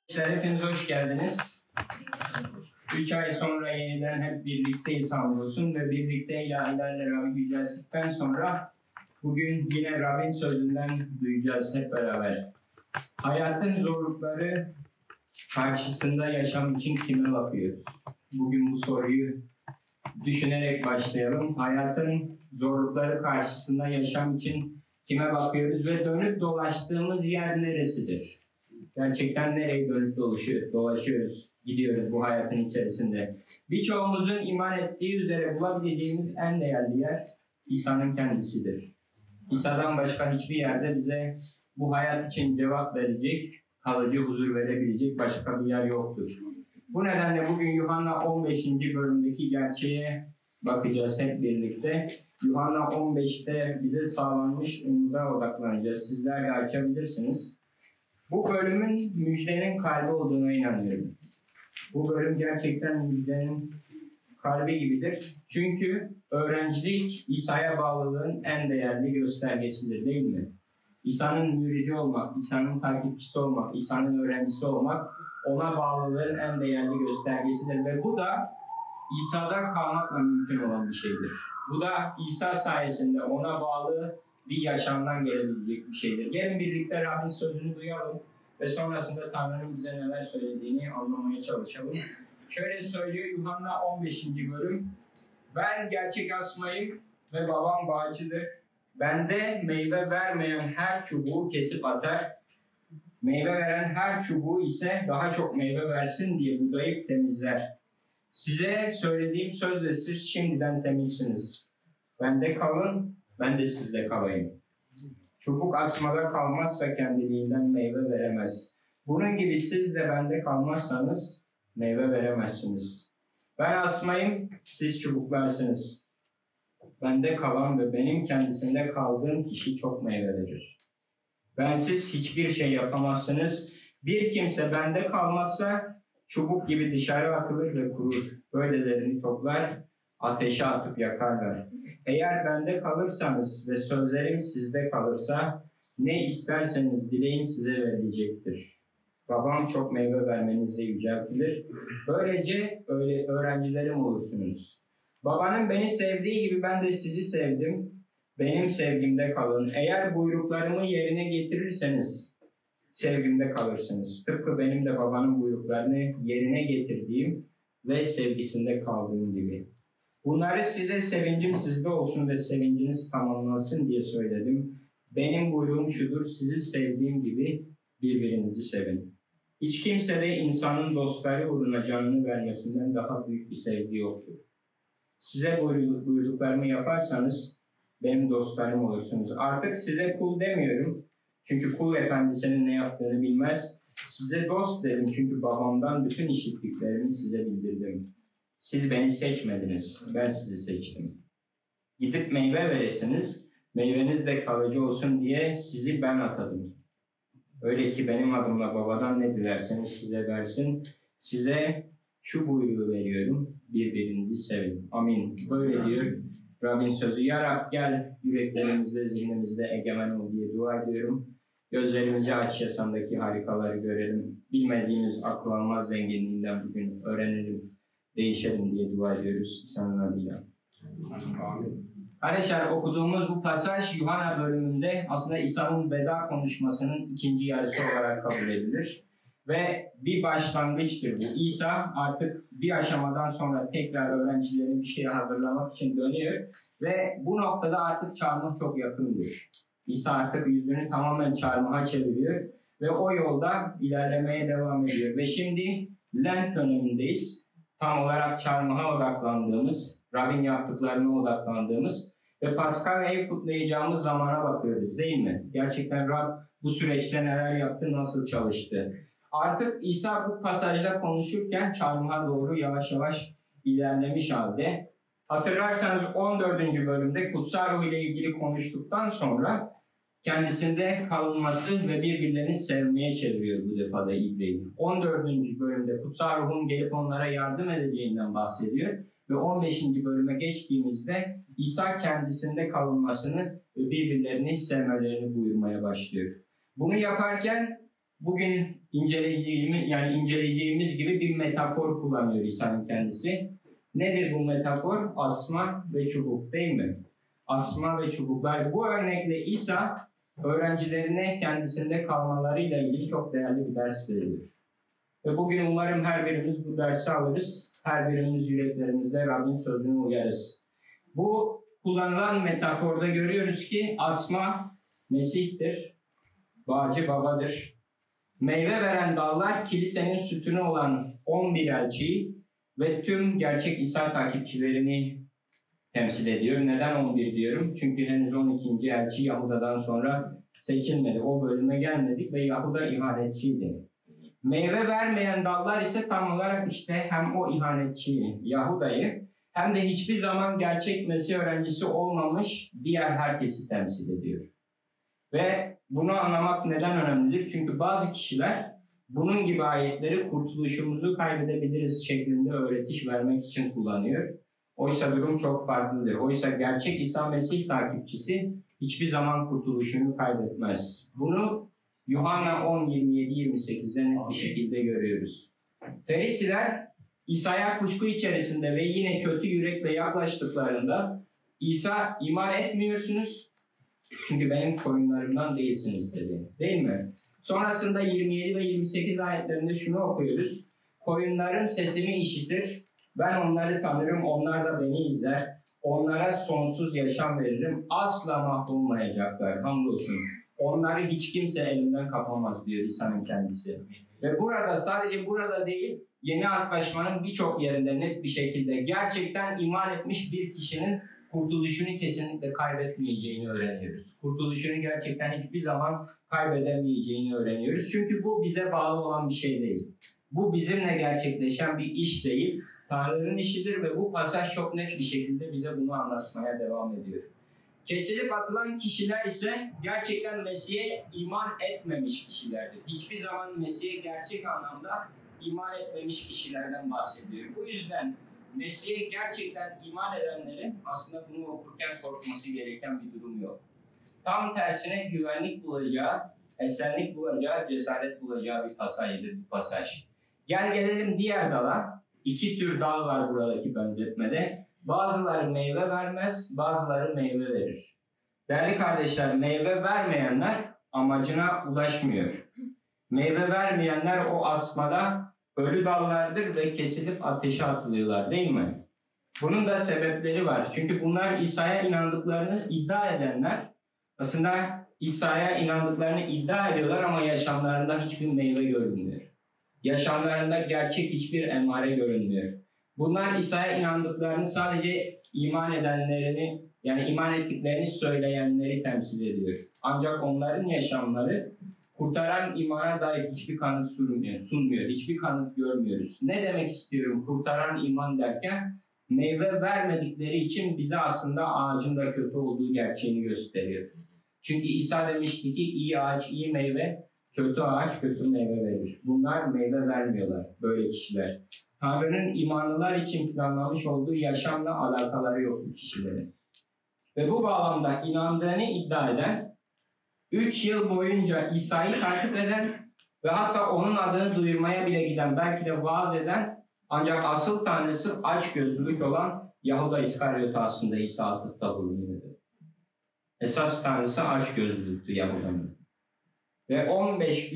Hepiniz hoş geldiniz. 3 ay sonra yeniden hep birlikteyiz hamdolsun ve birlikte ilahilerle Rabbi yücelttikten sonra bugün yine Rabbin sözünden duyacağız hep beraber. Hayatın zorlukları karşısında yaşam için kime bakıyoruz? Bugün bu soruyu düşünerek başlayalım. Hayatın zorlukları karşısında yaşam için kime bakıyoruz ve dönüp dolaştığımız yer neresidir? Gerçekten nereye dönüp dolaşıyoruz, gidiyoruz bu hayatın içerisinde. Birçoğumuzun iman ettiği üzere bulabileceğimiz en değerli yer İsa'nın kendisidir. İsa'dan başka hiçbir yerde bize bu hayat için cevap verecek, kalıcı huzur verebilecek başka bir yer yoktur. Bu nedenle bugün Yuhanna 15. bölümdeki gerçeğe bakacağız hep birlikte. Yuhanna 15'te bize sağlanmış umuda odaklanacağız. Sizler de açabilirsiniz. Bu bölümün müjdenin kalbi olduğuna inanıyorum. Bu bölüm gerçekten müjdenin kalbi gibidir. Çünkü öğrencilik İsa'ya bağlılığın en değerli göstergesidir, değil mi? İsa'nın müridi olmak, İsa'nın takipçisi olmak, İsa'nın öğrencisi olmak ona bağlılığın en değerli göstergesidir. Ve bu da İsa'da kalmakla mümkün olan bir şeydir. Bu da İsa sayesinde ona bağlı bir yaşamdan gelebilecek bir şeydir. Gelin birlikte Rabbin sözünü duyalım ve sonrasında Tanrı'nın bize neler söylediğini anlamaya çalışalım. Şöyle söylüyor Yuhanna 15. bölüm. Ben gerçek asmayım ve babam bağcıdır. Bende meyve vermeyen her çubuğu kesip atar. Meyve veren her çubuğu ise daha çok meyve versin diye budayıp temizler. Size söylediğim sözle siz şimdiden temizsiniz. Bende kalın, ben de sizde kalayım. Çubuk asmada kalmazsa kendiliğinden meyve veremez. Bunun gibi siz de bende kalmazsanız meyve veremezsiniz. Ben asmayım, siz çubuklarsınız. Bende kalan ve benim kendisinde kaldığım kişi çok meyve verir. Bensiz hiçbir şey yapamazsınız. Bir kimse bende kalmazsa çubuk gibi dışarı atılır ve kurur. Böylelerini toplar, ateşe atıp yakarlar. Eğer bende kalırsanız ve sözlerim sizde kalırsa ne isterseniz dileyin size verilecektir. Babam çok meyve vermenize yüceltilir. Böylece öğrencilerim olursunuz. Babanın beni sevdiği gibi ben de sizi sevdim. Benim sevgimde kalın. Eğer buyruklarımı yerine getirirseniz sevgimde kalırsınız. Tıpkı benim de babanın buyruklarını yerine getirdiğim ve sevgisinde kaldığım gibi. Bunları size sevincim sizde olsun ve sevinciniz tamamlansın diye söyledim. Benim buyruğum şudur, sizi sevdiğim gibi birbirinizi sevin. Hiç kimse de insanın dostları uğruna canını vermesinden daha büyük bir sevgi yoktur. Size buyruklarımı yaparsanız benim dostlarım olursunuz. Artık size kul demiyorum. Çünkü kul efendisinin ne yaptığını bilmez. Size dost dedim çünkü babamdan bütün işittiklerimi size bildirdim. Siz beni seçmediniz, ben sizi seçtim. Gidip meyve veresiniz, meyveniz de kalıcı olsun diye sizi ben atadım. Öyle ki benim adımla babadan ne dilerseniz size versin. Size şu buyruğu veriyorum, birbirinizi sevin. Amin. Böyle diyor Rabbin sözü. Ya Rab gel yüreklerimizde, zihnimizde egemen ol diye dua ediyorum. Gözlerimizi aç, yasandaki harikaları görelim. Bilmediğimiz akıl almaz zenginliğinden bugün öğrenelim, değişelim diye dua ediyoruz İsa'nın adıyla. Amin. Arkadaşlar okuduğumuz bu pasaj Yuhanna bölümünde aslında İsa'nın veda konuşmasının ikinci yarısı olarak kabul edilir. Ve bir başlangıçtır bu. İsa artık bir aşamadan sonra tekrar öğrencilerin bir şeye hazırlamak için dönüyor. Ve bu noktada artık çarmıh çok yakındır. İsa artık yüzünü tamamen çarmıha çeviriyor. Ve o yolda ilerlemeye devam ediyor. Ve şimdi Lent dönemindeyiz. Tam olarak çarmıha odaklandığımız, Rabbin yaptıklarına odaklandığımız ve Paskalya'yı kutlayacağımız zamana bakıyoruz, değil mi? Gerçekten Rab bu süreçte neler yaptı, nasıl çalıştı? Artık İsa bu pasajda konuşurken çarmıha doğru yavaş yavaş ilerlemiş halde. Hatırlarsanız 14. bölümde kutsal ruh ile ilgili konuştuktan sonra kendisinde kalınması ve birbirlerini sevmeye çeviriyor bu defada ibreyi. 14. bölümde kutsal ruhun gelip onlara yardım edeceğinden bahsediyor. Ve 15. bölüme geçtiğimizde İsa kendisinde kalınmasını ve birbirlerini sevmelerini buyurmaya başlıyor. Bunu yaparken bugün inceleyeceğimiz gibi bir metafor kullanıyor İsa'nın kendisi. Nedir bu metafor? Asma ve çubuk, değil mi? Asma ve çubuklar. Bu örnekle İsa öğrencilerine kendisinde kalmalarıyla ilgili çok değerli bir ders veriyor. Ve bugün umarım her birimiz bu dersi alırız. Her birimiz yüreklerimizde Rabbin sözünü uyarız. Bu kullanılan metaforda görüyoruz ki asma Mesih'tir, bağcı babadır. Meyve veren dallar kilisenin sütunu olan 11 elçiyi ve tüm gerçek İsa takipçilerini temsil ediyor. Neden 11 diyorum? Çünkü henüz 12. elçi Yahuda'dan sonra seçilmedi. O bölüme gelmedik ve Yahuda ihanetçiydi. Meyve vermeyen dallar ise tam olarak işte hem o ihanetçi Yahuda'yı hem de hiçbir zaman gerçek Mesih öğrencisi olmamış diğer herkesi temsil ediyor. Ve bunu anlamak neden önemlidir? Çünkü bazı kişiler bunun gibi ayetleri kurtuluşumuzu kaybedebiliriz şeklinde öğretiş vermek için kullanıyor. Oysa durum çok farklıdır. Oysa gerçek İsa Mesih takipçisi hiçbir zaman kurtuluşunu kaybetmez. Bunu Yuhanna 10:27-28'de net bir şekilde görüyoruz. Ferisiler İsa'ya kuşku içerisinde ve yine kötü yürekle yaklaştıklarında İsa iman etmiyorsunuz çünkü benim koyunlarımdan değilsiniz dedi. Değil mi? Sonrasında 27 ve 28 ayetlerinde şunu okuyoruz. Koyunlarım sesimi işitir. Ben onları tanırım. Onlar da beni izler. Onlara sonsuz yaşam veririm. Asla mahvolmayacaklar. Hamdolsun. Onları hiç kimse elimden kapamaz diyor İsa'nın kendisi. Ve burada sadece burada değil, Yeni Antlaşmanın birçok yerinde net bir şekilde gerçekten iman etmiş bir kişinin kurtuluşunu kesinlikle kaybetmeyeceğini öğreniyoruz. Kurtuluşunu gerçekten hiçbir zaman kaybedemeyeceğini öğreniyoruz. Çünkü bu bize bağlı olan bir şey değil. Bu bizimle gerçekleşen bir iş değil. Tanrı'nın işidir ve bu pasaj çok net bir şekilde bize bunu anlatmaya devam ediyor. Kesilip atılan kişiler ise gerçekten Mesih'e iman etmemiş kişilerdir. Hiçbir zaman Mesih'e gerçek anlamda iman etmemiş kişilerden bahsediyor. Bu yüzden Mesih'e gerçekten iman edenlerin aslında bunu okurken korkması gereken bir durum yok. Tam tersine güvenlik bulacağı, esenlik bulacağı, cesaret bulacağı bir pasajdır bu pasaj. Gel gelelim diğer dala. İki tür dal var buradaki benzetmede. Bazıları meyve vermez, bazıları meyve verir. Değerli kardeşler, meyve vermeyenler amacına ulaşmıyor. Meyve vermeyenler o asmada ölü dallardır ve kesilip ateşe atılıyorlar, değil mi? Bunun da sebepleri var. Çünkü bunlar İsa'ya inandıklarını iddia edenler, aslında İsa'ya inandıklarını iddia ediyorlar ama yaşamlarında hiçbir meyve görünmüyor. Yaşamlarında gerçek hiçbir emare görünmüyor. Bunlar İsa'ya inandıklarını sadece iman edenlerini, yani iman ettiklerini söyleyenleri temsil ediyor. Ancak onların yaşamları kurtaran imana dair hiçbir kanıt sunmuyor. Hiçbir kanıt görmüyoruz. Ne demek istiyorum kurtaran iman derken? Meyve vermedikleri için bize aslında ağacın da kötü olduğu gerçeğini gösteriyor. Çünkü İsa demişti ki iyi ağaç iyi meyve, kötü ağaç kötü meyve verir. Bunlar meyve vermiyorlar, böyle kişiler. Tanrı'nın imanlılar için planlamış olduğu yaşamla alakaları yok bu kişilerin. Ve bu bağlamda inandığını iddia eden, 3 yıl boyunca İsa'yı takip eden ve hatta onun adını duyurmaya bile giden, belki de vaaz eden, ancak asıl tanrısı açgözlülük olan Yahuda İskaryot aslında İsa atıfta bulunuyordu. Esas tanrısı açgözlülüktü Yahuda'nın. Ve 15.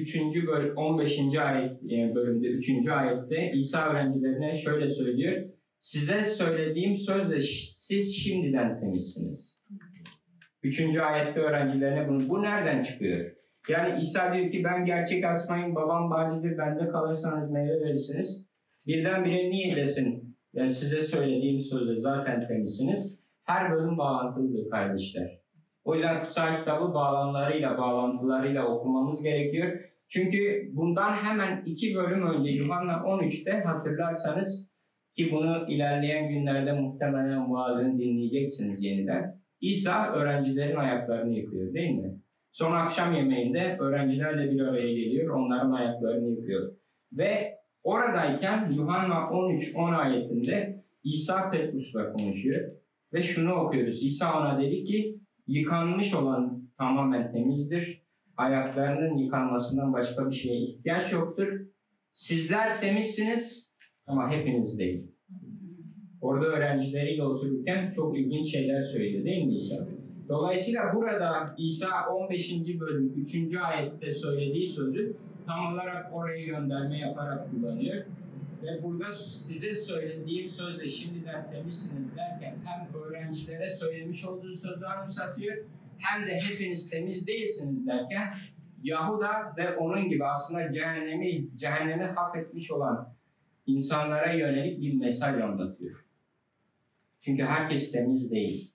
bölümde 3. ayette İsa öğrencilerine şöyle söylüyor. Size söylediğim sözle siz şimdiden temizsiniz. 3. ayette öğrencilerine bu nereden çıkıyor? Yani İsa diyor ki ben gerçek asmayım, babam bağcıdır, bende kalırsanız meyve verirsiniz. Birdenbire niye desin? Yani size söylediğim sözle zaten temizsiniz. Her bölüm bağlantılıdır kardeşler. O yüzden kutsal kitabı bağlantılarıyla okumamız gerekiyor. Çünkü bundan hemen 2 bölüm önce Yuhanna 13'te hatırlarsanız ki bunu ilerleyen günlerde muhtemelen vaazını dinleyeceksiniz yeniden. İsa öğrencilerin ayaklarını yıkıyor değil mi? Son akşam yemeğinde öğrencilerle bir araya geliyor, onların ayaklarını yıkıyor. Ve oradayken Yuhanna 13-10 ayetinde İsa Petrus'la konuşuyor. Ve şunu okuyoruz. İsa ona dedi ki, yıkanmış olan tamamen temizdir. ayaklarının yıkanmasından başka bir şeye ihtiyaç yoktur. Sizler temizsiniz ama hepiniz değil. Orada öğrencileriyle otururken çok ilginç şeyler söyledi değil mi İsa? Dolayısıyla burada İsa 15. bölüm 3. ayette söylediği sözü tam olarak oraya gönderme yaparak kullanıyor. Ve burada size söylediğim sözle şimdiden temizsiniz derken hem öğrencilere söylemiş olduğu sözü anımsatıyor hem de hepiniz temiz değilsiniz derken Yahuda ve onun gibi aslında cehennemi hak etmiş olan insanlara yönelik bir mesaj anlatıyor. Çünkü herkes temiz değil.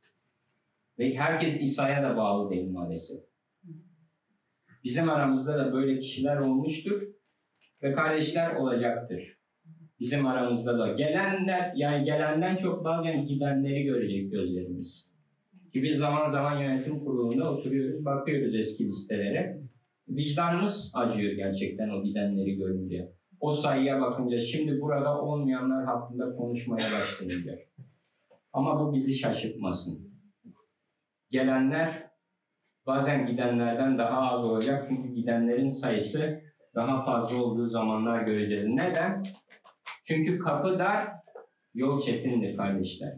Ve herkes İsa'ya da bağlı değil maalesef. Bizim aramızda da böyle kişiler olmuştur ve kardeşler olacaktır. Bizim aramızda da gelenler, yani gelenden çok bazen gidenleri görecek gözlerimiz. Ki biz zaman zaman yönetim kurulunda oturuyoruz, bakıyoruz eski listelere. Vicdanımız acıyor gerçekten o gidenleri görünce. O sayıya bakınca, şimdi burada olmayanlar hakkında konuşmaya başlayınca. Ama bu bizi şaşırtmasın. Gelenler bazen gidenlerden daha az olacak çünkü gidenlerin sayısı daha fazla olduğu zamanlar göreceğiz. Neden? Çünkü kapı dar, yol çetindir kardeşler.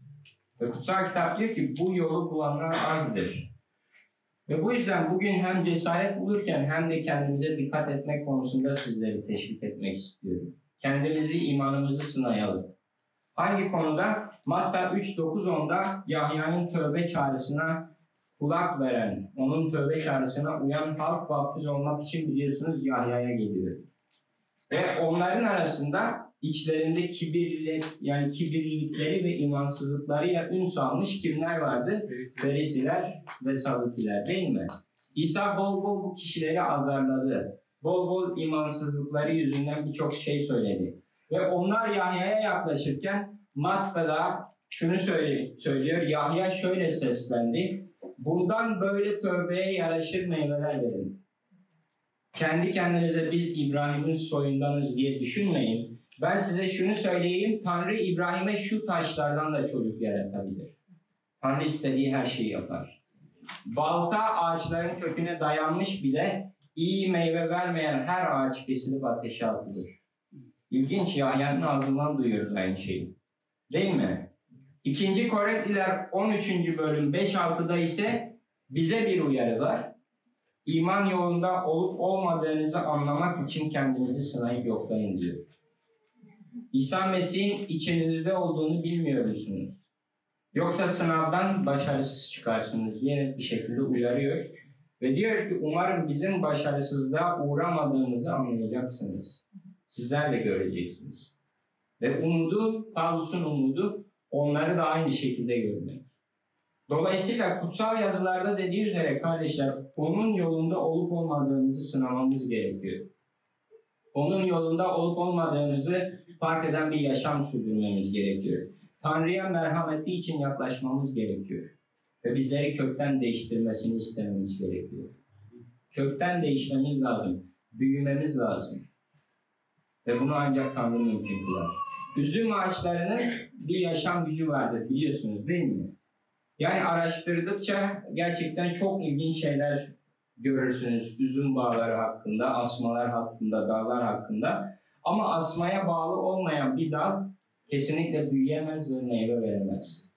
Ve kutsal kitap diyor ki bu yolu bulanlar azdır. Ve bu yüzden bugün hem cesaret bulurken hem de kendimize dikkat etmek konusunda sizleri teşvik etmek istiyorum. Kendimizi, imanımızı sınayalım. Hangi konuda? Matta 3:9-10'da Yahya'nın tövbe çağrısına kulak veren, onun tövbe çağrısına uyan halk vaftiz olmak için biliyorsunuz Yahya'ya geliyor. Ve onların arasında içlerinde kibirlilikleri ve imansızlıklarıyla ün salmış kimler vardı? Ferisiler ve Sadukiler değil mi? İsa bol bol bu kişileri azarladı. Bol bol imansızlıkları yüzünden birçok şey söyledi. Ve onlar Yahya'ya yaklaşırken Matta'da şunu söylüyor. Yahya şöyle seslendi. Bundan böyle tövbeye yaraşır meyveler verin. Kendi kendinize biz İbrahim'in soyundanız diye düşünmeyin. Ben size şunu söyleyeyim. Tanrı İbrahim'e şu taşlardan da çocuk yaratabilir. Tanrı istediği her şeyi yapar. Balta ağaçların köküne dayanmış bile iyi meyve vermeyen her ağaç kesilip ateşe atılır. İlginç, Yahya'nın ağzından duyuyoruz aynı şeyi. Değil mi? 2. Korintliler 13. bölüm 5-6'da ise bize bir uyarı var. İman yolunda olup olmadığınızı anlamak için kendinizi sınayıp yoklayın diyor. İsa Mesih'in içinizde olduğunu bilmiyor musunuz? Yoksa sınavdan başarısız çıkarsınız diye bir şekilde uyarıyor. Ve diyor ki umarım bizim başarısızlığa uğramadığımızı anlayacaksınız. Sizler de göreceksiniz. Ve Pavlus'un umudu onları da aynı şekilde görmek. Dolayısıyla kutsal yazılarda dediği üzere kardeşler, onun yolunda olup olmadığımızı sınamamız gerekiyor. Onun yolunda olup olmadığımızı fark eden bir yaşam sürdürmemiz gerekiyor. Tanrı'ya merhameti için yaklaşmamız gerekiyor. Ve bizleri kökten değiştirmesini istememiz gerekiyor. Kökten değişmemiz lazım. Büyümemiz lazım. Ve bunu ancak Tanrı mümkün kılar. Üzüm ağaçlarının bir yaşam gücü vardır biliyorsunuz değil mi? Yani araştırdıkça gerçekten çok ilginç şeyler görürsünüz. Üzüm bağları hakkında, asmalar hakkında, dallar hakkında. Ama asmaya bağlı olmayan bir dal kesinlikle büyüyemez ve meyve veremez.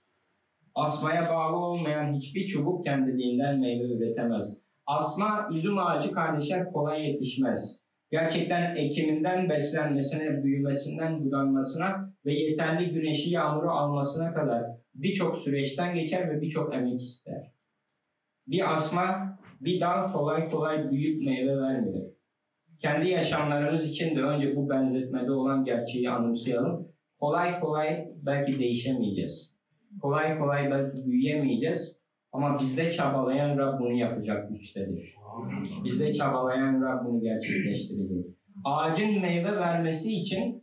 Asmaya bağlı olmayan hiçbir çubuk kendiliğinden meyve üretemez. Asma, üzüm ağacı kardeşler kolay yetişmez. Gerçekten ekiminden beslenmesine, büyümesinden budanmasına ve yeterli güneşi, yağmuru almasına kadar birçok süreçten geçer ve birçok emek ister. Bir asma, bir dal kolay kolay büyüyüp meyve vermiyor. Kendi yaşamlarımız için de önce bu benzetmede olan gerçeği anımsayalım. Kolay kolay belki değişemeyeceğiz. Kolay kolay belki büyüyemeyeceğiz. Ama bizde çabalayan Rab bunu yapacak güçtedir. Bizde çabalayan Rab bunu gerçekleştirecek. Ağacın meyve vermesi için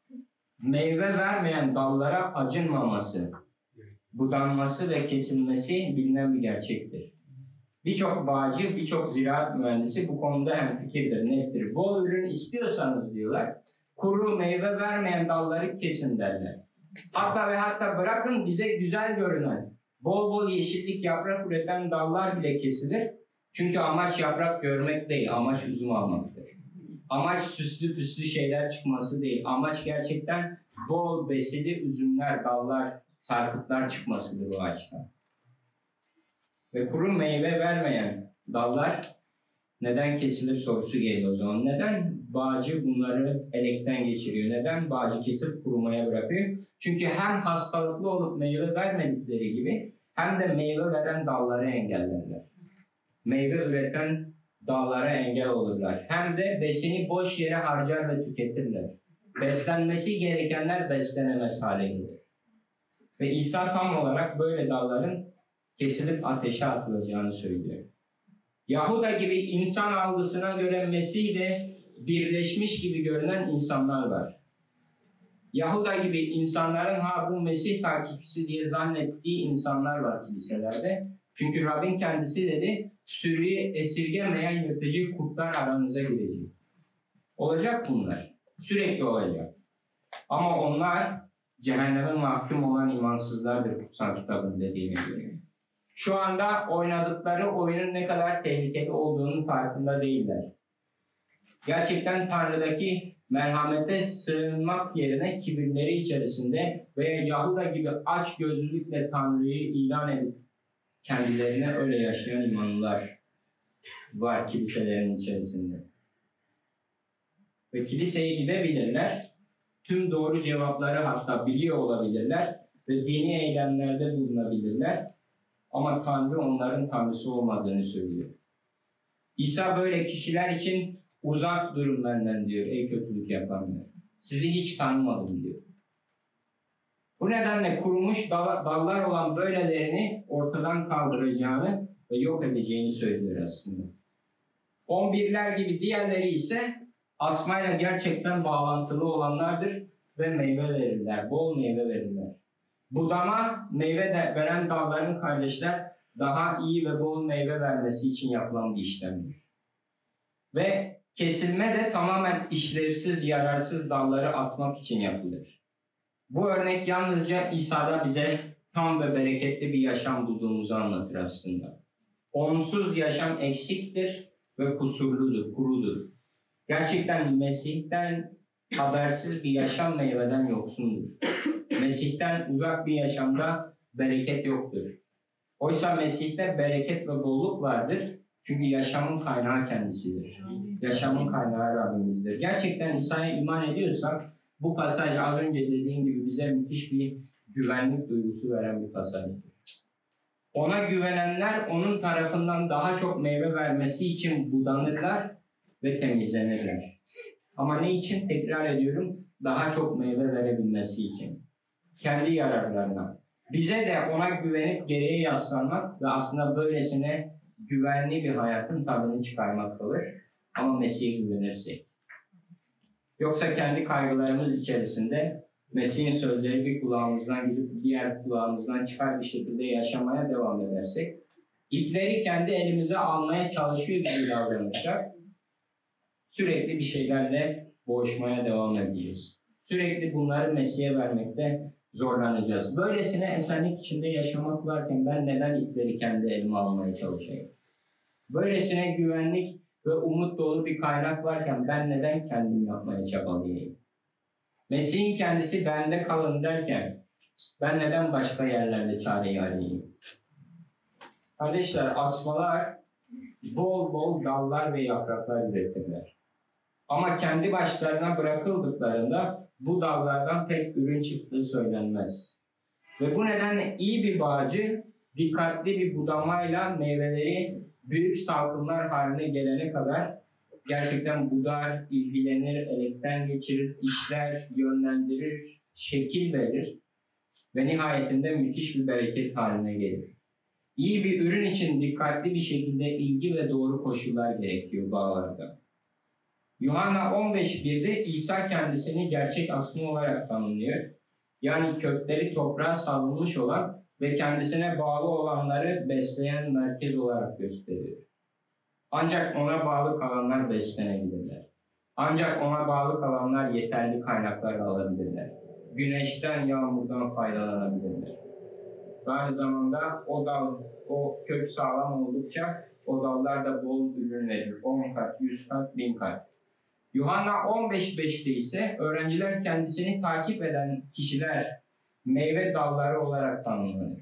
meyve vermeyen dallara acınmaması, budanması ve kesilmesi bilinen bir gerçektir. Birçok bağcı, birçok ziraat mühendisi bu konuda hemfikirdir, nettir. Bol ürün istiyorsanız diyorlar, kuru meyve vermeyen dalları kesin derler. Hatta ve hatta bırakın bize güzel görünen, bol bol yeşillik yaprak üreten dallar bile kesilir. Çünkü amaç yaprak görmek değil, amaç üzüm almaktır. Amaç süslü püslü şeyler çıkması değil, amaç gerçekten bol besili üzümler, dallar, sarkıtlar çıkmasıdır bu ağaçtan. Ve kuru meyve vermeyen dallar neden kesilir sorusu geliyor o zaman. Neden bağcı bunları elekten geçiriyor? Neden bağcı kesip kurumaya bırakıyor? Çünkü hem hastalıklı olup meyve vermedikleri gibi hem de meyve veren dalları engellerler. Meyve üreten dallara engel olurlar. Hem de besini boş yere harcar ve tüketirler. Beslenmesi gerekenler beslenemez hale gelir. Ve İsa tam olarak böyle dalların kesilip ateşe atılacağını söylüyor. Yahuda gibi insan algısına göre Mesih ile birleşmiş gibi görünen insanlar var. Yahuda gibi insanların bu Mesih takipçisi diye zannettiği insanlar var kiliselerde. Çünkü Rabbin kendisi dedi, sürüyü esirgemeyen yırtıcı kurtlar aranıza girecek. Olacak bunlar. Sürekli olacak. Ama onlar cehenneme mahkum olan imansızlardır kutsal kitabın dediğine göre. Şu anda oynadıkları oyunun ne kadar tehlikeli olduğunun farkında değiller. Gerçekten Tanrı'daki merhamete sığınmak yerine kibirleri içerisinde veya Yahuda gibi aç gözlülükle Tanrı'yı ilan edip kendilerine öyle yaşayan imanlılar var kiliselerin içerisinde. Ve kiliseye gidebilirler, tüm doğru cevapları hatta biliyor olabilirler ve dini eylemlerde bulunabilirler. Ama Tanrı onların Tanrısı olmadığını söylüyor. İsa böyle kişiler için uzak durun benden diyor ey kötülük yapanlar. Sizi hiç tanımadım diyor. Bu nedenle kurumuş dallar olan böylelerini ortadan kaldıracağını ve yok edeceğini söylüyor aslında. 11'ler gibi diğerleri ise asmayla gerçekten bağlantılı olanlardır ve meyve verirler, bol meyve verirler. Budama, meyve veren dalların kardeşler daha iyi ve bol meyve vermesi için yapılan bir işlemdir. Ve kesilme de tamamen işlevsiz, yararsız dalları atmak için yapılır. Bu örnek yalnızca İsa'da bize tam ve bereketli bir yaşam bulduğumuzu anlatır aslında. Onsuz yaşam eksiktir ve kusurludur, kurudur. Gerçekten Mesih'ten habersiz bir yaşam meyveden yoksundur. Mesih'ten uzak bir yaşamda bereket yoktur. Oysa Mesih'te bereket ve bolluk vardır. Çünkü yaşamın kaynağı kendisidir. Yaşamın kaynağı Rabbimizdir. Gerçekten İsa'ya iman ediyorsak bu pasaj az önce dediğim gibi bize müthiş bir güvenlik duygusu veren bir pasajdır. Ona güvenenler onun tarafından daha çok meyve vermesi için budanırlar ve temizlenirler. Ama ne için? Tekrar ediyorum, daha çok meyve verebilmesi için. Kendi yararlarına. Bize de ona güvenip geriye yaslanmak ve aslında böylesine güvenli bir hayatın tadını çıkarmak kalır. Ama Mesih'e güvenirsek. Yoksa kendi kaygılarımız içerisinde Mesih'in sözleri bir kulağımızdan gidip diğer kulağımızdan çıkar bir şekilde yaşamaya devam edersek, ipleri kendi elimize almaya çalışıyor gibi davranırsak, sürekli bir şeylerle boğuşmaya devam edeceğiz. Sürekli bunları Mesih'e vermekte zorlanacağız. Böylesine esenlik içinde yaşamak varken ben neden ipleri kendi elime almaya çalışayım? Böylesine güvenlik ve umut dolu bir kaynak varken ben neden kendim yapmaya çabalayayım? Mesih'in kendisi bende kalın derken ben neden başka yerlerde çareyi arayayım? Kardeşler, asmalar bol bol dallar ve yapraklar üretirler. Ama kendi başlarına bırakıldıklarında bu dallardan pek ürün çıktığı söylenmez. Ve bu nedenle iyi bir bağcı dikkatli bir budamayla meyveleri büyük salkımlar haline gelene kadar gerçekten budar, ilgilenir, elekten geçirir, işler, yönlendirir, şekil verir ve nihayetinde müthiş bir bereket haline gelir. İyi bir ürün için dikkatli bir şekilde ilgi ve doğru koşullar gerekiyor bağlarda. Yuhanna 15.1'de İsa kendisini gerçek asma olarak tanımlıyor. Yani kökleri toprağa savrulmuş olan ve kendisine bağlı olanları besleyen merkez olarak gösteriyor. Ancak ona bağlı kalanlar beslenebilirler. Ancak ona bağlı kalanlar yeterli kaynaklar alabilirler. Güneşten, yağmurdan faydalanabilirler. Ve aynı zamanda o kök sağlam oldukça O dallar da bol ürün verir. 10 kat, 100 kat, 1000 kat. Yuhanna 15.5'te ise öğrenciler kendisini takip eden kişiler meyve dalları olarak tanımlanır.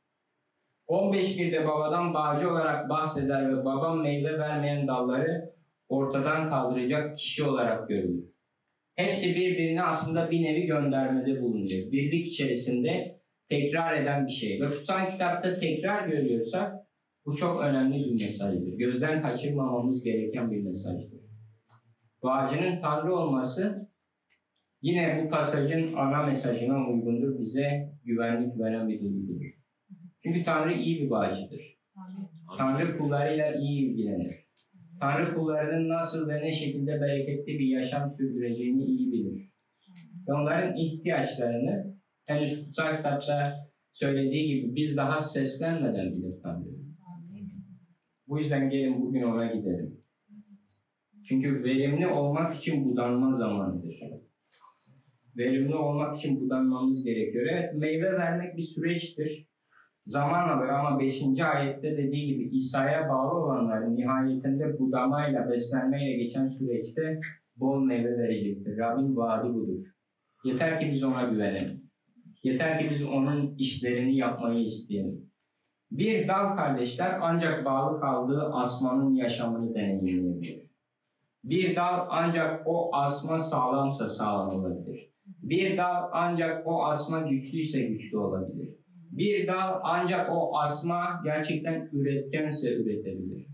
15.1'de babadan bağcı olarak bahseder ve babam meyve vermeyen dalları ortadan kaldıracak kişi olarak görülür. Hepsi birbirine aslında bir nevi göndermede bulunuyor. Birlik içerisinde tekrar eden bir şey. Ve kutsal kitapta tekrar görüyorsak bu çok önemli bir mesajdır. Gözden kaçırmamamız gereken bir mesajdır. Bağcının Tanrı olması yine bu pasajın ana mesajına uygundur. Bize güvenlik veren bir duygudur. Çünkü Tanrı iyi bir bağcıdır. Tanrı kullarıyla iyi ilgilenir. Tanrı kullarının nasıl ve ne şekilde bereketli bir yaşam sürdüreceğini iyi bilir. Ve onların ihtiyaçlarını henüz kutsal kitapta söylediği gibi biz daha seslenmeden bilir Tanrı. Bu yüzden gelin bugün ona gidelim. Çünkü verimli olmak için budanma zamanıdır. Verimli olmak için budanmamız gerekiyor. Evet, meyve vermek bir süreçtir. Zaman alır ama 5. ayette dediği gibi İsa'ya bağlı olanlar nihayetinde budamayla, beslenmeyle geçen süreçte bol meyve verecektir. Rabbin vaadi budur. Yeter ki biz ona güvenelim. Yeter ki biz onun işlerini yapmayı isteyelim. Bir dal kardeşler ancak bağlı kaldığı asmanın yaşamını deneyimleyebilir. Bir dal ancak o asma sağlamsa sağlam olabilir. Bir dal ancak o asma güçlüyse güçlü olabilir. Bir dal ancak o asma gerçekten üretkense üretebilir.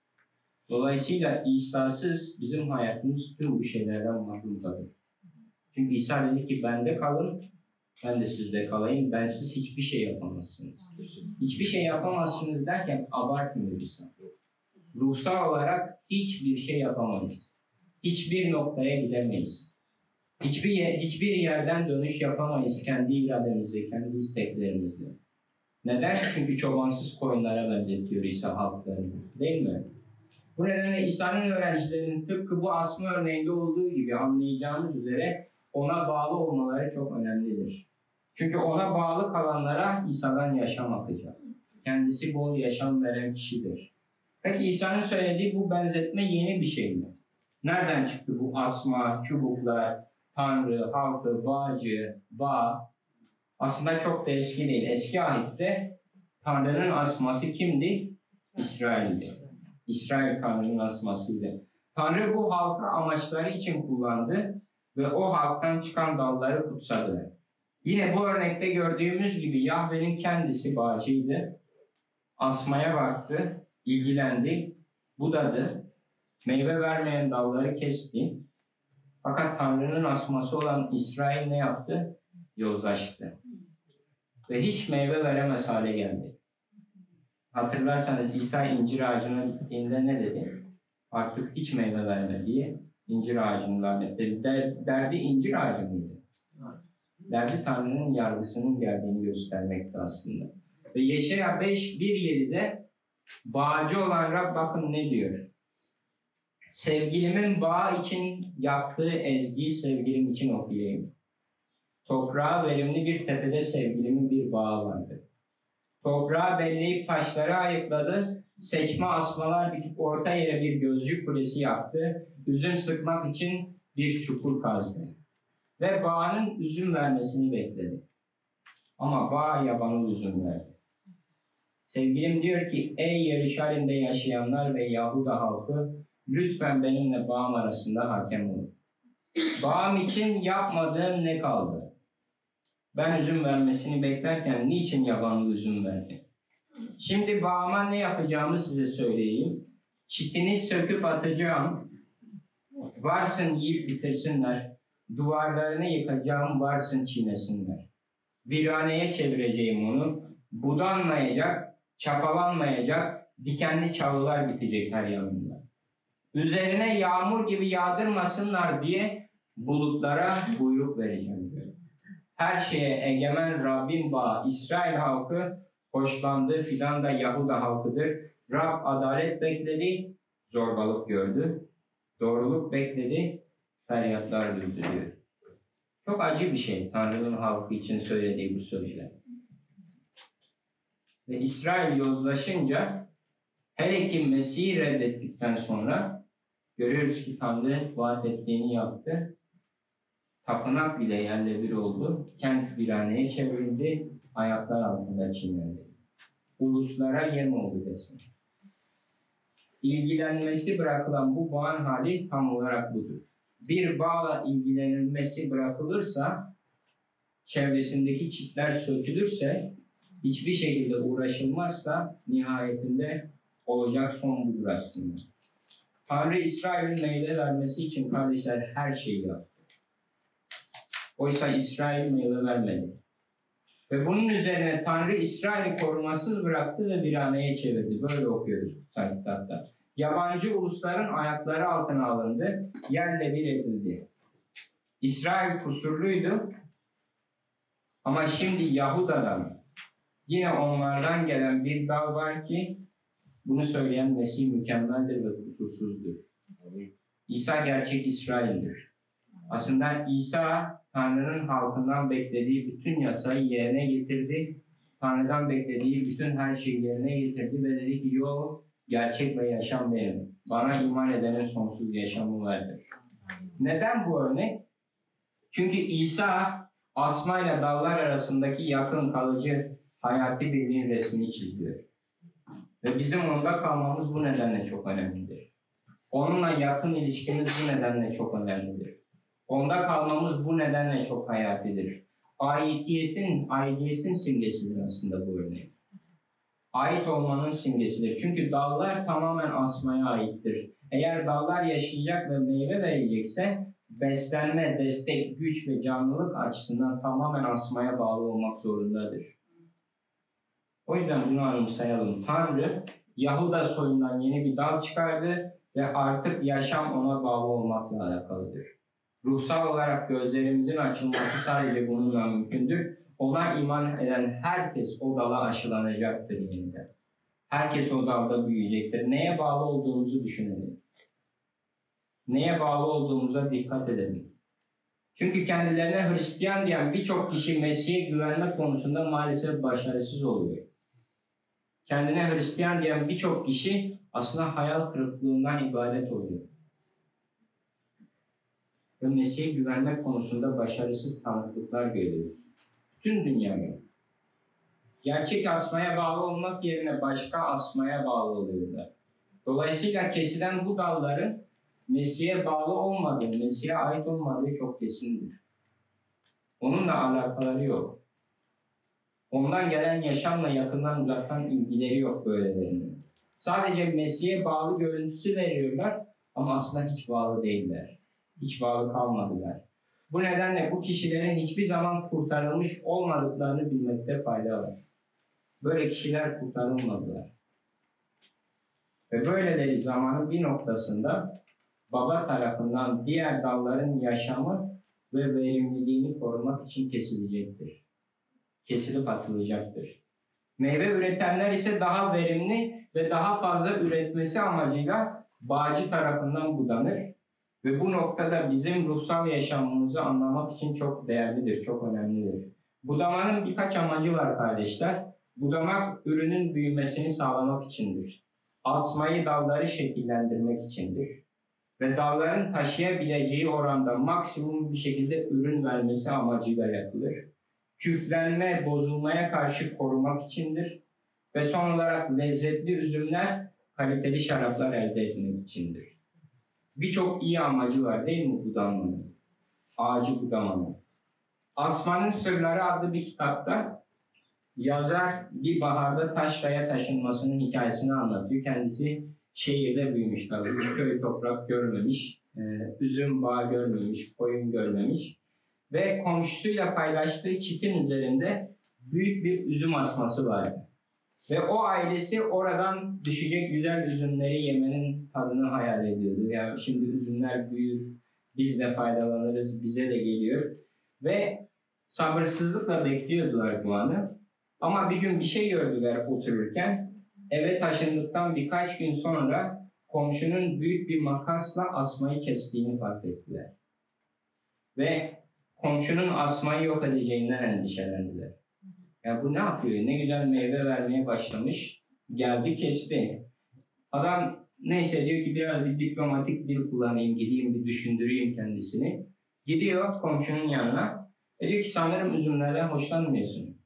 Dolayısıyla İsa'sız bizim hayatımız tüm bu şeylerden mahrum kalır. Çünkü İsa dedi ki bende kalın, ben de sizde kalayım. Bensiz hiçbir şey yapamazsınız. Hiçbir şey yapamazsınız derken abartmıyor İsa. Ruhsal olarak hiçbir şey yapamayız. Hiçbir noktaya gidemeyiz. Hiçbir yerden dönüş yapamayız kendi irademizle, kendi isteklerimizle. Neden? Çünkü çobansız koyunlara benzetiyor İsa halklarını. Değil mi? Bu nedenle İsa'nın öğrencilerinin tıpkı bu asma örneğinde olduğu gibi anlayacağımız üzere ona bağlı olmaları çok önemlidir. Çünkü ona bağlı kalanlara İsa'dan yaşam akacak. Kendisi bol yaşam veren kişidir. Peki İsa'nın söylediği bu benzetme yeni bir şey mi? Nereden çıktı bu asma, çubuklar, Tanrı, halkı, bağcı, bağ? Aslında çok da eski değil. Eski ahitte Tanrı'nın asması kimdi? İsrail'di. İsrail Tanrı'nın asmasıydı. Tanrı bu halkı amaçları için kullandı ve o halktan çıkan dalları kutsadı. Yine bu örnekte gördüğümüz gibi Yahve'nin kendisi bağcıydı. Asmaya baktı, ilgilendi, budadı, meyve vermeyen dalları kesti. Fakat Tanrı'nın asması olan İsrail ne yaptı? Yozlaştı. Ve hiç meyve veremez hale geldi. Hatırlarsanız İsa incir ağacına gittiğinde ne dedi? Artık hiç meyve verme diye incir ağacını lanetledi. Derdi incir ağacı mıydı? Derdi Tanrı'nın yargısının geldiğini göstermekti aslında. Ve Yeşaya 5:1-7'de bağcı olan Rab bakın ne diyor? Sevgilimin bağ için yaptığı ezgiyi sevgilim için okuyayım. Toprağa verimli bir tepede sevgilimin bir bağı vardı. Toprağı belleyip taşları ayıkladı, seçme asmalar dikip orta yere bir gözcü kulesi yaptı, üzüm sıkmak için bir çukur kazdı. Ve bağının üzüm vermesini bekledi. Ama bağ yabanıl üzüm verdi. Sevgilim diyor ki, ey Yeruşalim'de yaşayanlar ve Yahuda halkı, lütfen benimle bağım arasında hakem olun. Bağım için yapmadığım ne kaldı? Ben üzüm vermesini beklerken niçin yabanıl üzüm verdi? Şimdi bağıma ne yapacağımı size söyleyeyim. Çitini söküp atacağım. Varsın yiyip bitirsinler. Duvarlarını yıkacağım, varsın çiğnesinler. Viraneye çevireceğim onu. Budanmayacak, çapalanmayacak, dikenli çalılar bitecek her yanında. Üzerine yağmur gibi yağdırmasınlar diye bulutlara buyruk vereceğim diyor. Her şeye egemen Rabbin bağı, İsrail halkı hoşlandığı fidan da Yahuda halkıdır. Rab adalet bekledi, zorbalık gördü. Doğruluk bekledi, feryatlar duydu diyor. Çok acı bir şey Tanrı'nın halkı için söylediği bu sözler. Ve İsrail yozlaşınca Hele ki Mesih'i reddettikten sonra görüyoruz ki Tanrı vaat ettiğini yaptı. Tapınak bile yerle bir oldu. Kent viraneye çevrildi. Ayaklar altında çiğnendi. Uluslara yem oldu resmen. İlgilenmesi bırakılan bu bağın hali tam olarak budur. Bir bağla ilgilenilmesi bırakılırsa, çevresindeki çitler sökülürse, hiçbir şekilde uğraşılmazsa nihayetinde olacak son budur aslında. Tanrı İsrail'in meyve vermesi için kardeşler her şeyi yaptı. Oysa İsrail meyve vermedi. Ve bunun üzerine Tanrı İsrail'i korumasız bıraktı ve viraneye çevirdi. Böyle okuyoruz kutsal kitapta. Yabancı ulusların ayakları altına alındı, yerle bir edildi. İsrail kusurluydu ama şimdi Yahuda'dan, yine onlardan gelen bir dal var ki bunu söyleyen Mesih mükemmeldir ve kusursuzdur. İsa gerçek İsrail'dir. Aslında İsa Tanrı'nın halkından beklediği bütün yasayı yerine getirdi. Tanrı'dan beklediği bütün her şeyi yerine getirdi ve dedi ki yok, gerçek ve yaşam benim. Bana iman edenin sonsuz yaşamı vardır. Neden bu örnek? Çünkü İsa asma ile dallar arasındaki yakın kalıcı hayati birliğin resmini çiziyor. Ve bizim onda kalmamız bu nedenle çok önemlidir. Onunla yakın ilişkimiz bu nedenle çok önemlidir. Onda kalmamız bu nedenle çok hayatidir. Aidiyetin simgesidir aslında bu örnek. Ait olmanın simgesidir. Çünkü dallar tamamen asmaya aittir. Eğer dallar yaşayacak ve meyve verecekse beslenme, destek, güç ve canlılık açısından tamamen asmaya bağlı olmak zorundadır. O yüzden bunu anımsayalım. Tanrı Yahuda soyundan yeni bir dal çıkardı ve artık yaşam ona bağlı olmakla alakalıdır. Ruhsal olarak gözlerimizin açılması sadece bununla mümkündür. Ona iman eden herkes o dala aşılanacaktır yeniden. Herkes o dalda büyüyecektir. Neye bağlı olduğumuzu düşünelim. Neye bağlı olduğumuza dikkat edelim. Çünkü kendilerine Hristiyan diyen birçok kişi Mesih'e güvenme konusunda maalesef başarısız oluyor. Kendine Hristiyan diyen birçok kişi aslında hayal kırıklığından ibaret oluyor. Ve Mesih'e güvenme konusunda başarısız tanıklıklar görüyoruz. Tüm dünyada. Gerçek asmaya bağlı olmak yerine başka asmaya bağlı oluyorlar. Dolayısıyla kesilen bu dalların Mesih'e bağlı olmadığı, Mesih'e ait olmadığı çok kesindir. Onunla alakaları yok. Ondan gelen yaşamla yakından uzaktan ilgileri yok böylelerinin. Sadece Mesih'e bağlı görüntüsü veriyorlar ama aslında hiç bağlı değiller. Hiç bağlı kalmadılar. Bu nedenle bu kişilerin hiçbir zaman kurtarılmış olmadıklarını bilmekte fayda var. Böyle kişiler kurtarılmadılar. Ve böyleleri zamanın bir noktasında Baba tarafından diğer dalların yaşamı ve verimliliğini korumak için kesilecektir. Kesilip atılacaktır. Meyve üretenler ise daha verimli ve daha fazla üretmesi amacıyla bağcı tarafından budanır. Ve bu noktada bizim ruhsal yaşamımızı anlamak için çok değerlidir, çok önemlidir. Budamanın birkaç amacı var kardeşler. Budamak ürünün büyümesini sağlamak içindir. Asmayı, dalları şekillendirmek içindir. Ve dalların taşıyabileceği oranda maksimum bir şekilde ürün vermesi amacıyla yapılır. Küflenme, bozulmaya karşı korumak içindir. Ve son olarak lezzetli üzümler, kaliteli şaraplar elde etmek içindir. Birçok iyi amacı var değil mi budamanın? Ağacı budamanın. Asmanın Sırları adlı bir kitapta yazar bir baharda taşraya taşınmasının hikayesini anlatıyor. Kendisi şehirde büyümüş tabii. Hiç köy toprak görmemiş, üzüm bağı görmemiş, koyun görmemiş. Ve komşusuyla paylaştığı çitin üzerinde büyük bir üzüm asması vardı. Ve o ailesi oradan düşecek güzel üzümleri yemenin tadını hayal ediyordu. Yani şimdi üzümler büyür, biz de faydalanırız, bize de geliyor. Ve sabırsızlıkla bekliyordular bu anı. Ama bir gün bir şey gördüler otururken. Eve taşındıktan birkaç gün sonra komşunun büyük bir makasla asmayı kestiğini fark ettiler. Ve komşunun asmayı yok edeceğinden endişelendiler. Ya bu ne yapıyor? Ne güzel meyve vermeye başlamış. Geldi kesti. Adam neyse diyor ki biraz bir diplomatik dil kullanayım, gideyim bir düşündüreyim kendisini. Gidiyor komşunun yanına. Diyor ki sanırım üzümlerden hoşlanmıyorsun.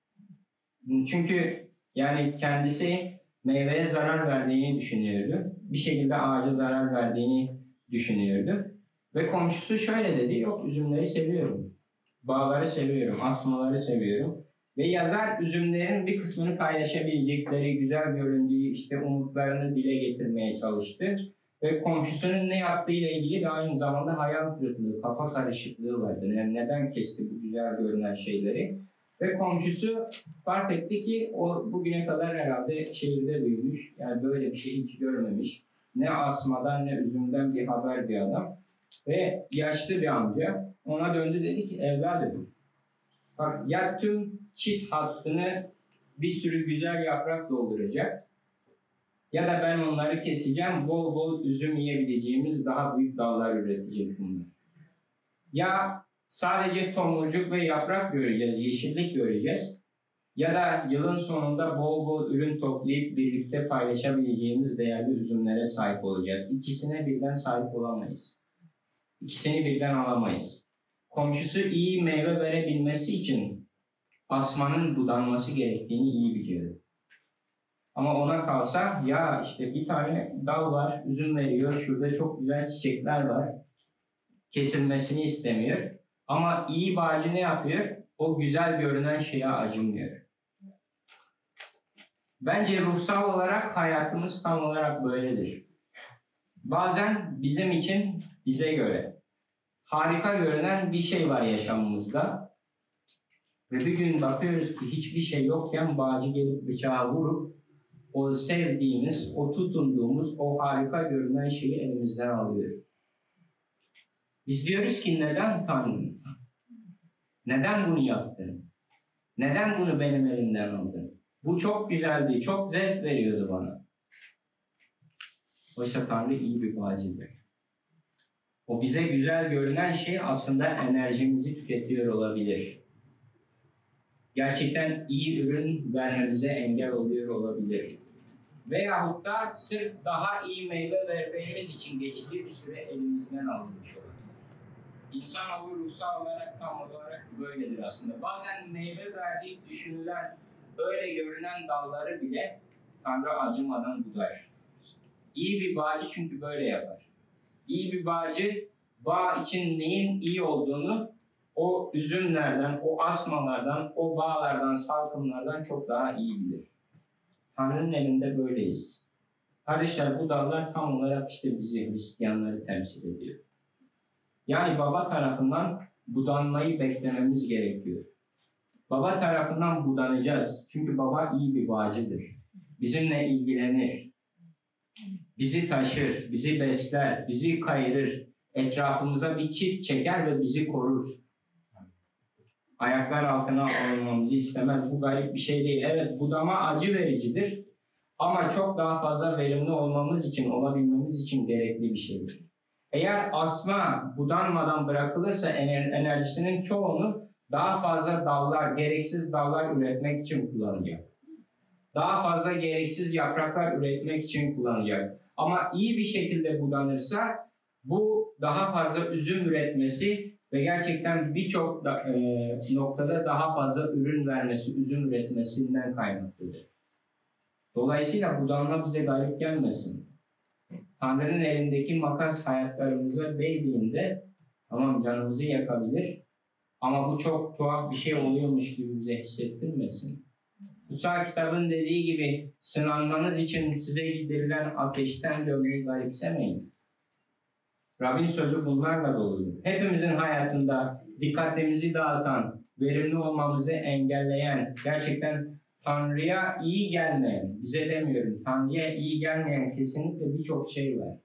Çünkü yani kendisi meyveye zarar verdiğini düşünüyordu. Bir şekilde ağaca zarar verdiğini düşünüyordu. Ve komşusu şöyle dedi, yok üzümleri seviyorum. Bağları seviyorum, asmaları seviyorum. Ve yazar üzümlerin bir kısmını paylaşabilecekleri, güzel göründüğü işte umutlarını dile getirmeye çalıştı. Ve komşusunun ne yaptığıyla ilgili de aynı zamanda hayal kırıklığı, kafa karışıklığı vardı. Yani neden kesti bu güzel görünen şeyleri? Ve komşusu fark etti ki o bugüne kadar herhalde şehirde büyümüş. Yani böyle bir şey hiç görmemiş. Ne asmadan ne üzümden bir haber bir adam. Ve yaşlı bir amca ona döndü dedi ki evladım bak ya tüm çit hattını bir sürü güzel yaprak dolduracak ya da ben onları keseceğim bol bol üzüm yiyebileceğimiz daha büyük dallar üretecek bunlar. Ya sadece tomurcuk ve yaprak göreceğiz, yeşillik göreceğiz ya da yılın sonunda bol bol ürün toplayıp birlikte paylaşabileceğimiz değerli üzümlere sahip olacağız. İkisine birden sahip olamayız. İkisini birden alamayız. Komşusu iyi meyve verebilmesi için asmanın budanması gerektiğini iyi biliyor. Ama ona kalsa ya işte bir tane dal var, üzüm veriyor, şurada çok güzel çiçekler var. Kesilmesini istemiyor. Ama iyi bağcı ne yapıyor? O güzel görünen şeye acımıyor. Bence ruhsal olarak hayatımız tam olarak böyledir. Bazen bizim için bize göre harika görünen bir şey var yaşamımızda. Ve bir gün bakıyoruz ki hiçbir şey yokken bağcı gelip bıçağı vurup o sevdiğimiz, o tutunduğumuz, o harika görünen şeyi elimizden alıyor. Biz diyoruz ki neden Tanrım? Neden bunu yaptın? Neden bunu benim elimden aldın? Bu çok güzeldi, çok zevk veriyordu bana. Oysa Tanrı iyi bir bağcıdır. O bize güzel görünen şey aslında enerjimizi tüketiyor olabilir. Gerçekten iyi ürün vermemize engel oluyor olabilir. Veyahut da sırf daha iyi meyve vermemiz için geçici bir süre elimizden alınmış olabilir. İnsanoğlu ruhsal olarak tam olarak böyledir aslında. Bazen meyve verdiği düşünülen, öyle görünen dalları bile Tanrı acımadan budar. İyi bir bağcı çünkü böyle yapar. İyi bir bağcı, bağ için neyin iyi olduğunu o üzümlerden, o asmalardan, o bağlardan, salkımlardan çok daha iyi bilir. Tanrı'nın elinde böyleyiz. Kardeşler bu dallar tam olarak işte bizi, Hristiyanları temsil ediyor. Yani baba tarafından budanmayı beklememiz gerekiyor. Baba tarafından budanacağız. Çünkü baba iyi bir bağcıdır. Bizimle ilgilenir. Bizi taşır, bizi besler, bizi kayırır. Etrafımıza bir çit çeker ve bizi korur. Ayaklar altına alınmamızı istemez. Bu garip bir şey değil. Evet, budama acı vericidir. Ama çok daha fazla verimli olmamız için, olabilmemiz için gerekli bir şeydir. Eğer asma budanmadan bırakılırsa enerjisinin çoğunu daha fazla dallar, gereksiz dallar üretmek için kullanacak. Daha fazla gereksiz yapraklar üretmek için kullanacak. Ama iyi bir şekilde budanırsa bu daha fazla üzüm üretmesi ve gerçekten birçok noktada daha fazla ürün vermesi, üzüm üretmesinden kaynaklıdır. Dolayısıyla budanma bize garip gelmesin. Tanrı'nın elindeki makas hayatlarımıza değdiğinde tamam canımızı yakabilir ama bu çok tuhaf bir şey oluyormuş gibi bize hissettirmesin. Kutsal kitabın dediği gibi sınanmanız için size giderilen ateşten dönmeyi garipsemeyin. Rabbin sözü bunlarla doludur. Hepimizin hayatında dikkatimizi dağıtan, verimli olmamızı engelleyen, gerçekten Tanrı'ya iyi gelmeyen, bize demiyorum, Tanrı'ya iyi gelmeyen kesinlikle birçok şey var.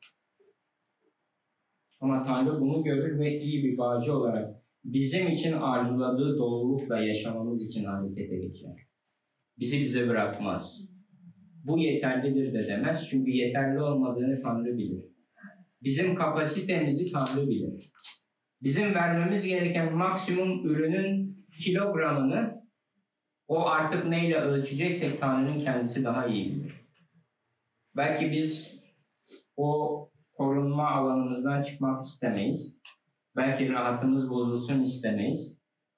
Ama Tanrı bunu görür ve iyi bir bağcı olarak bizim için arzuladığı dolulukla yaşamamız için harekete geçer. Bizi bize bırakmaz. Bu yeterlidir de demez çünkü yeterli olmadığını Tanrı bilir. Bizim kapasitemizi Tanrı bilir. Bizim vermemiz gereken maksimum ürünün kilogramını o artık neyle ölçeceksek Tanrı'nın kendisi daha iyi bilir. Belki biz o korunma alanımızdan çıkmak istemeyiz. Belki rahatımız bozulsun istemeyiz.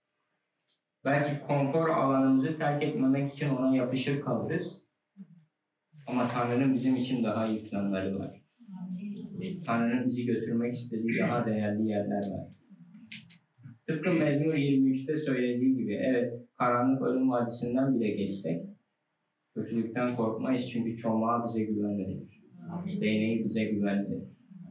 Belki konfor alanımızı terk etmemek için ona yapışır kalırız. Ama Tanrı'nın bizim için daha iyi planları var. Tanrı'nın bizi götürmek istediği daha değerli yerler var. Tıpkı Mezmur 23'te söylediği gibi, evet, karanlık ölüm vadisinden bile geçsek, kötülükten korkmayız çünkü çomağı bize güven verir. Değneği bize güven verir.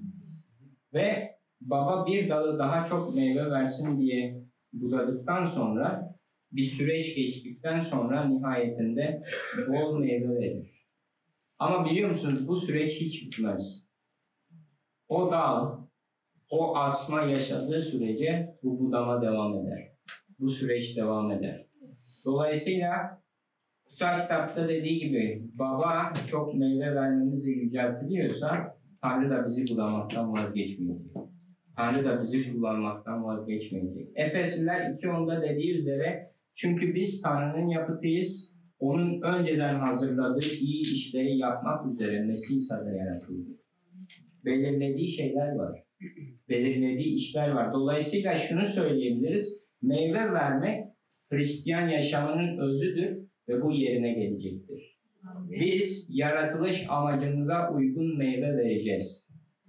Ve baba bir dalı daha çok meyve versin diye budadıktan sonra, bir süreç geçtikten sonra nihayetinde bol meyve verir. Ama biliyor musunuz, bu süreç hiç bitmez. O dal, o asma yaşadığı sürece bu budama devam eder. Bu süreç devam eder. Dolayısıyla kutsal kitapta dediği gibi baba çok meyve vermemizle yüceltiliyorsa Tanrı da bizi budamaktan vazgeçmeyecek. Tanrı da bizi kullanmaktan vazgeçmeyecek. Efesliler 2.10'da dediği üzere çünkü biz Tanrı'nın yapıtıyız. Onun önceden hazırladığı iyi işleri yapmak üzere Mesih İsa'da yaratıldı. Belirlediği şeyler var. Belirlediği işler var. Dolayısıyla şunu söyleyebiliriz. Meyve vermek Hristiyan yaşamının özüdür ve bu yerine gelecektir. Biz yaratılış amacımıza uygun meyve vereceğiz.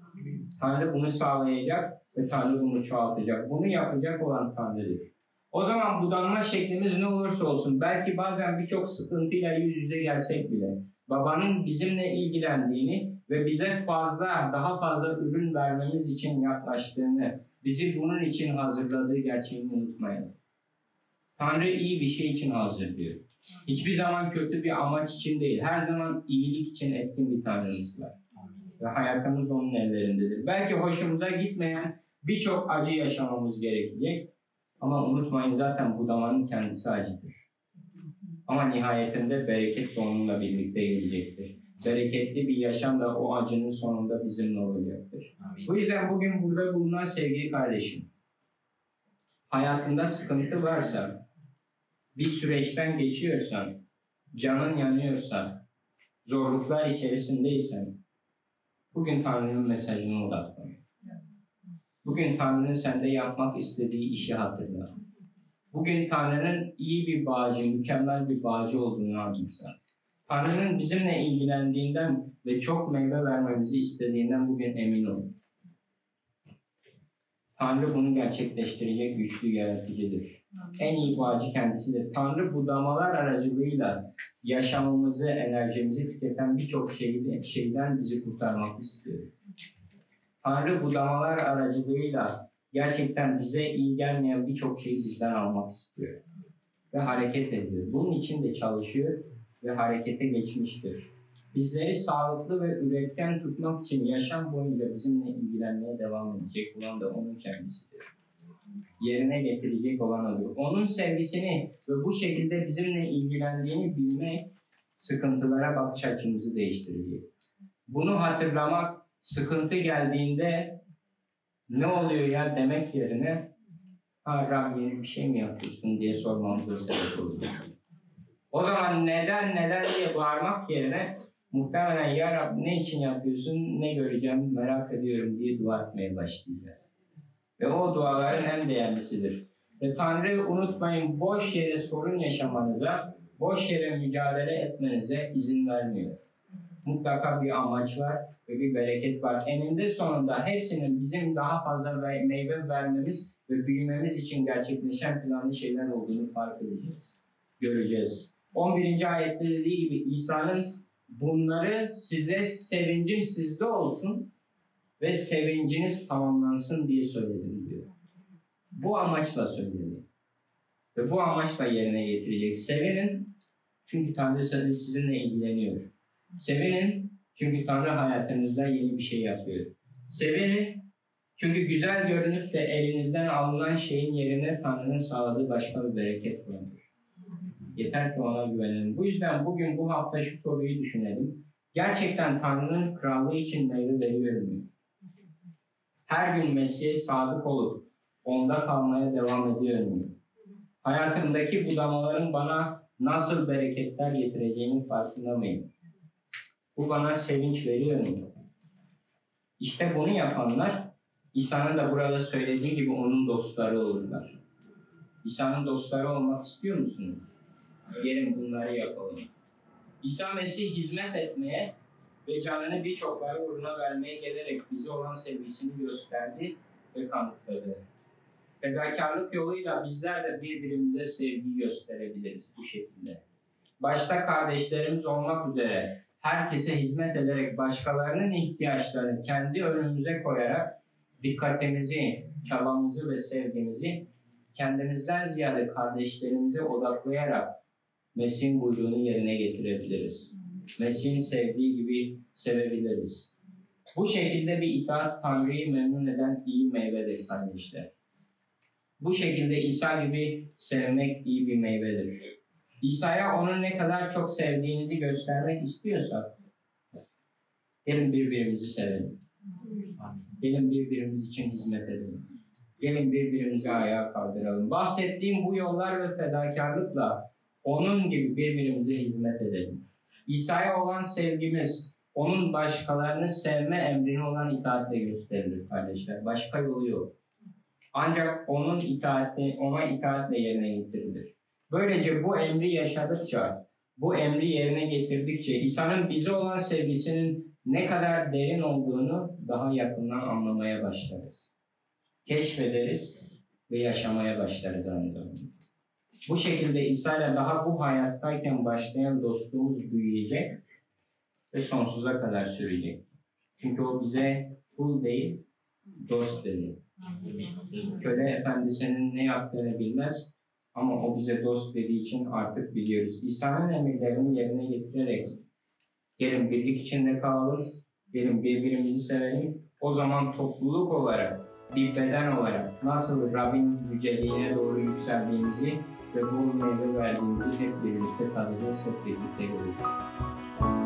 Tanrı bunu sağlayacak ve Tanrı bunu çoğaltacak. Bunu yapacak olan Tanrı'dır. O zaman budanma şeklimiz ne olursa olsun, belki bazen birçok sıkıntıyla yüz yüze gelsek bile, babanın bizimle ilgilendiğini ve bize daha fazla ürün vermemiz için yaklaştığını, bizi bunun için hazırladığı gerçeğini unutmayalım. Tanrı iyi bir şey için hazırlıyor. Hiçbir zaman kötü bir amaç için değil, her zaman iyilik için etkin bir Tanrımız var. Ve hayatımız onun ellerindedir. Belki hoşumuza gitmeyen birçok acı yaşamamız gerekecek. Ama unutmayın zaten budamanın kendisi acıdır. Ama nihayetinde bereket de onunla birlikte gelecektir. Bereketli bir yaşam da o acının sonunda bizimle olacaktır. Bu yüzden bugün burada bulunan sevgili kardeşim, hayatında sıkıntı varsa, bir süreçten geçiyorsan, canın yanıyorsa, zorluklar içerisindeysen, bugün Tanrı'nın mesajına odaklan. Bugün Tanrı'nın sende yapmak istediği işi hatırla. Bugün Tanrı'nın iyi bir bağcı, mükemmel bir bağcı olduğunu anımsa. Tanrı'nın bizimle ilgilendiğinden ve çok meyve vermemizi istediğinden bugün emin olun. Tanrı bunu gerçekleştirecek güçlü yaratıcıdır. En iyi bağcı kendisidir. Tanrı budamalar aracılığıyla yaşamımızı, enerjimizi tüketen birçok şeyden bizi kurtarmak istiyor. Tanrı budamalar aracılığıyla gerçekten bize iyi gelmeyen birçok şeyi bizden almak istiyor. Ve hareket ediyor. Bunun için de çalışıyor ve harekete geçmiştir. Bizleri sağlıklı ve üretken tutmak için yaşam boyunca bizimle ilgilenmeye devam edecek olan da onun kendisidir. Yerine getirecek olan odur. Onun sevgisini ve bu şekilde bizimle ilgilendiğini bilmek sıkıntılara bakış açımızı değiştirecek. Bunu hatırlamak, sıkıntı geldiğinde ne oluyor ya demek yerine Rab yeni bir şey mi yapıyorsun diye sormamıza sebep oluyor. O zaman neden diye bağırmak yerine muhtemelen ya Rab ne için yapıyorsun, ne göreceğim merak ediyorum diye dua etmeye başlayacağız. Ve o duaların en değerlisidir. Ve Tanrı unutmayın boş yere sorun yaşamanıza, boş yere mücadele etmenize izin vermiyor. Mutlaka bir amaç var ve bir bereket var. Eninde sonunda hepsinin bizim daha fazla meyve vermemiz ve büyümemiz için gerçekleşen planlı şeyler olduğunu fark edeceğiz. Göreceğiz. 11. ayette dediği gibi İsa'nın bunları size sevincim sizde olsun ve sevinciniz tamamlansın diye söyledim diyor. Bu amaçla söyledi. Ve bu amaçla yerine getirecek. Sevinin çünkü Tanrı sizinle ilgileniyor. Sevinin çünkü Tanrı hayatınızda yeni bir şey yapıyor. Sevinin çünkü güzel görünüp de elinizden alınan şeyin yerine Tanrı'nın sağladığı başka bir bereket vardır. Yeter ki ona güvenelim. Bu yüzden bugün bu hafta şu soruyu düşünelim. Gerçekten Tanrı'nın krallığı için meyve veriyor muyum? Her gün Mesih'e sadık olup onda kalmaya devam ediyor muyum? Hayatımdaki budamaların bana nasıl bereketler getireceğinin farkında mıyım? Bu bana sevinç veriyor mu? İşte bunu yapanlar, İsa'nın da burada söylediği gibi onun dostları olurlar. İsa'nın dostları olmak istiyor musunuz? Gelin bunları yapalım. İsa Mesih hizmet etmeye ve canını birçokları uğruna vermeye gelerek bize olan sevgisini gösterdi ve kanıtladı. Fedakarlık yoluyla bizler de birbirimize sevgi gösterebiliriz bu şekilde. Başta kardeşlerimiz olmak üzere herkese hizmet ederek başkalarının ihtiyaçlarını kendi önümüze koyarak dikkatimizi, çabamızı ve sevgimizi kendimizden ziyade kardeşlerimize odaklayarak Mesih'in buyruğunu yerine getirebiliriz. Mesih'in sevdiği gibi sevebiliriz. Bu şekilde bir itaat Tanrı'yı memnun eden iyi meyvedir kardeşler. Bu şekilde İsa gibi sevmek iyi bir meyvedir. İsa'ya onun ne kadar çok sevdiğinizi göstermek istiyorsak, gelin birbirimizi sevelim. Gelin birbirimiz için hizmet edelim. Gelin birbirimizi ayağa kaldıralım. Bahsettiğim bu yollar ve fedakarlıkla onun gibi birbirimize hizmet edelim. İsa'ya olan sevgimiz, onun başkalarını sevme emrine olan itaatle gösterilir kardeşler. Başka yolu yok. Ancak ona itaatle yerine getirilir. Böylece bu emri yaşadıkça, bu emri yerine getirdikçe İsa'nın bize olan sevgisinin ne kadar derin olduğunu daha yakından anlamaya başlarız. Keşfederiz ve yaşamaya başlarız aynı zamanda. Bu şekilde İsa'yla daha bu hayattayken başlayan dostluğumuz büyüyecek ve sonsuza kadar sürecek. Çünkü o bize kul değil, dost dedi. Köle efendisinin ne yaptığını bilmez ama o bize dost dediği için artık biliyoruz. İsa'nın emirlerini yerine getirerek gelin birlik içinde kalalım, gelin birbirimizi sevelim. O zaman topluluk olarak, bir beden olarak nasıl Rabbin yüceliğine doğru yükseldiğimizi ve bu meyve verdiğimizi hep birlikte tadacağız, hep birlikte göreceğiz.